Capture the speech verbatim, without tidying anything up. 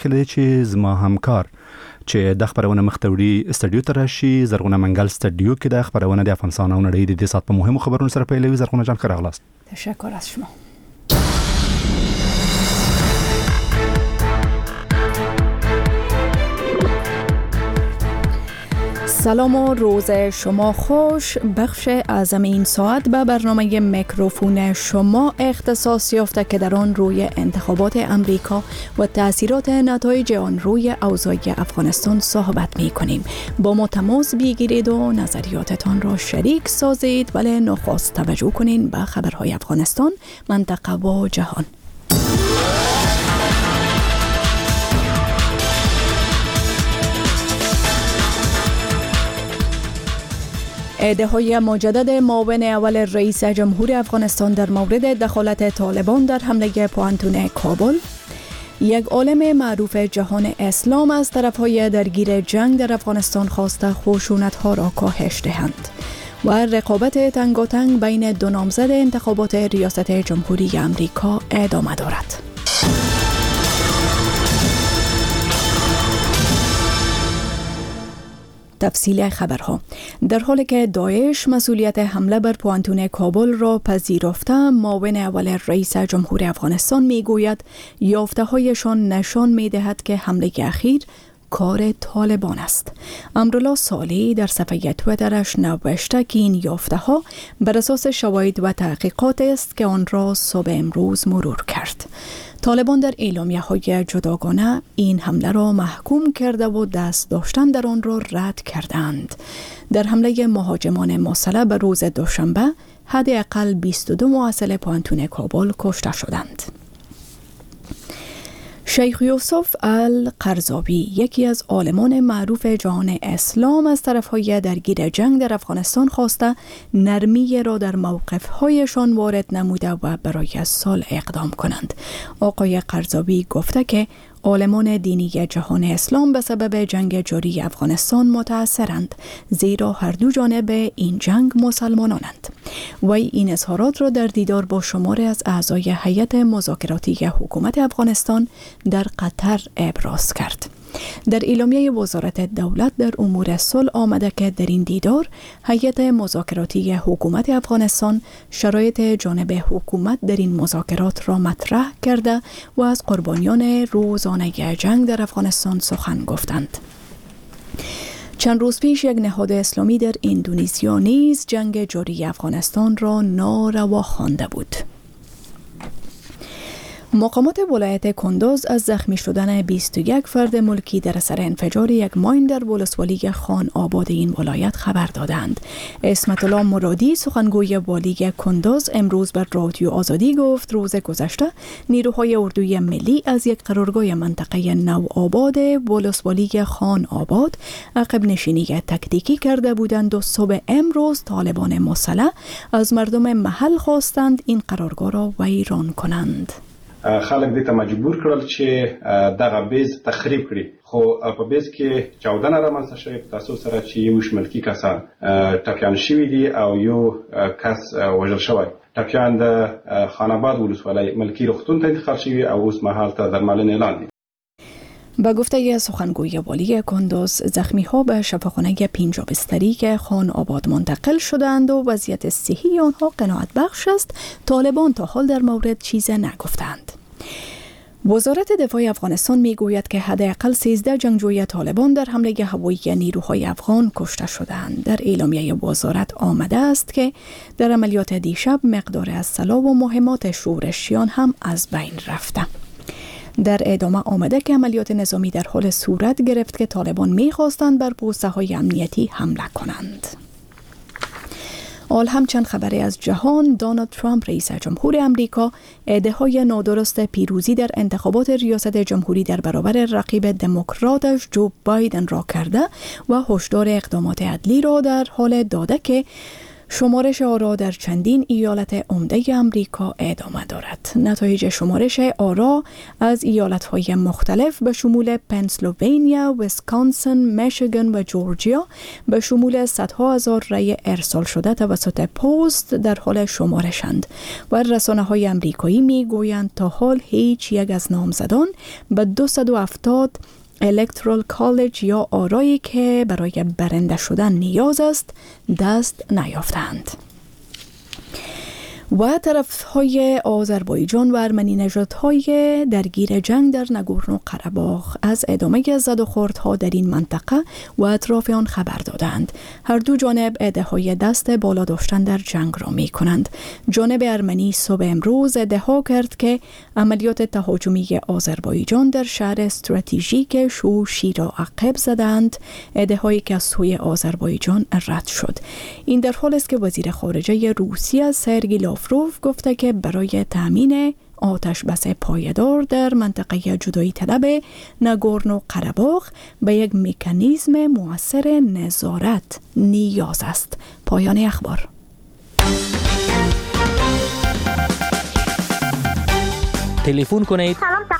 کله چې زما همکار چې د خبرونه مختوري استودیو ته راشي زرغونه منګل استودیو کې د خبرونه د افغانستان او نړۍ د دې سات په مهمو خبرونو سره پیلوي. زرغونه جان ښه راغلاست. تشکر از شما. سلام و روز شما خوش. بخش از این ساعت به برنامه میکروفون شما اختصاص یافته که در آن روی انتخابات امریکا و تأثیرات نتایج آن روی اوضاع افغانستان صحبت می کنیم. با ما تماس بگیرید و نظریاتتان را شریک سازید، ولی نخست توجه کنین به خبرهای افغانستان، منطقه و جهان. ادعای مجدد معاون اول رئیس جمهور افغانستان در مورد دخالت طالبان در حمله پوهنتون کابل. یک عالم معروف جهان اسلام از طرفهای درگیر جنگ در افغانستان خواسته خشونت‌ها را کاهش دهند و رقابت تنگاتنگ بین دو نامزد انتخابات ریاست جمهوری امریکا ادامه دارد. تفصیل خبرها. در حالی که داعش مسئولیت حمله بر پوهنتون کابل را پذیرفته، معاون اول رئیس جمهور افغانستان میگوید یافته‌هایشان نشان می‌دهد که حمله اخیر کار طالبان است. امرالله صالحی در صفحه تویترش نوشته که این یافته‌ها بر اساس شواهد و تحقیقات است که آن را صبح امروز مرور کرد. طالبان در اعلامیه‌های جداگانه این حمله را محکوم کرده و دست داشتن در آن را رد کردند. در حمله مهاجمان مسلح به روز دوشنبه حداقل بیست و دو محصل پوهنتون کابل کشته شدند. شیخ یوسف القرضاوی، یکی از عالمان معروف جهان اسلام، از طرفهای درگیر جنگ در افغانستان خواسته نرمی را در موقف‌هایشان وارد نموده و برای صلح اقدام کنند. آقای قرضاوی گفته که عالمان دینی جهان اسلام به سبب جنگ جاری افغانستان متاثرند، زیرا هر دو جانب این جنگ مسلمانانند. وی این اظهارات را در دیدار با شماری از اعضای هیئت مذاکراتی حکومت افغانستان در قطر ابراز کرد. در اعلامیه وزارت دولت در امور صلح آمده که در این دیدار هیئت مذاکراتی حکومت افغانستان شرایط جانب حکومت در این مذاکرات را مطرح کرده و از قربانیان روزانه جنگ در افغانستان سخن گفتند. چند روز پیش یک نهاد اسلامی در اندونزیا نیز جنگ جاری افغانستان را ناروا خوانده بود. مقامات ولایت کندوز از زخمی شدن بیست و یک فرد ملکی در اثر انفجار یک ماین در ولسوالی خان آباد این ولایت خبر دادند. اسمت الله مرادی، سخنگوی والی کندوز، امروز بر رادیو آزادی گفت روز گذشته نیروهای اردوی ملی از یک قرارگاه منطقه نو آباد ولسوالی خان آباد عقب نشینی تکتیکی کرده بودند و صبح امروز طالبان مسلح از مردم محل خواستند این قرارگاه را ویران کنند. خلک دې ته مجبور کړل چې دغه بیز تخریب کړي، خو په بیز کې چودنه رامنځته شوې په تاسو سره چې یو شملکي کسان ټپیان شوي دي او یو کس وژل شوی. ټپیان د خان آباد ولسوالۍ ملکي روغتون ته انتقال شوي او اوس مهال ته درملنې لاندې. به گفته سخنگوی والی کندوز، زخمی ها به شفاخانه پنجاه بستری که خان آباد منتقل شدند و وضعیت صحی آنها قناعت بخش است. طالبان تا حال در مورد چیز نگفتند. وزارت دفاع افغانستان میگوید که حداقل سیزده جنگجوی طالبان در حمله هوایی نیروهای افغان کشته شدند. در اعلامیه وزارت آمده است که در عملیات دیشب مقدار از سلاح و مهمات شورشیان هم از بین رفته. در ادامه آمده که عملیات نظامی در حال صورت گرفت که طالبان می‌خواستند بر پوسته‌های امنیتی حمله کنند. آل همچند خبری از جهان. دونالد ترامپ رئیس جمهور امریکا ادعای نادرست پیروزی در انتخابات ریاست جمهوری در برابر رقیب دموکراتش جو بایدن را کرده و هشدار اقدامات عدلی را در حال داده که شمارش آرا در چندین ایالت عمده امریکا ادامه دارد. نتایج شمارش آرا از ایالت‌های مختلف به شمول پنسیلوانیا، ویسکانسن، میشیگان و جورجیا به شمول صدها هزار رأی ارسال شده توسط پست در حال شمارشند و رسانه‌های امریکایی می‌گویند تا حال هیچ یک از نامزدان به دویست و هفتاد الکترال کالج یا آرایی که برای برنده شدن نیاز است دست نیافتند. و طرفهای آذربایجان و ارمنی نژادهای درگیر جنگ در نگورنو قره‌باغ از ادامه زدوخوردها در این منطقه و اطراف آن خبر دادند. هر دو جانب ادعای دست بالا داشتن در جنگ را می کنند. جانب ارمنی صبح امروز ادعا کرد که عملیات تهاجمی آذربایجان در شهر استراتژیک شوشی را عقب زدند، ادعایی که از سوی آذربایجان رد شد. این در حالی است که وزیر خارجه روسیه سرگئی لاوروف گفته که برای تامین آتش بس پایدار در منطقه جدایی طلب نگورنو قره‌باغ به یک مکانیزم مؤثر نظارت نیاز است. پایان اخبار. تلفن کنید سلام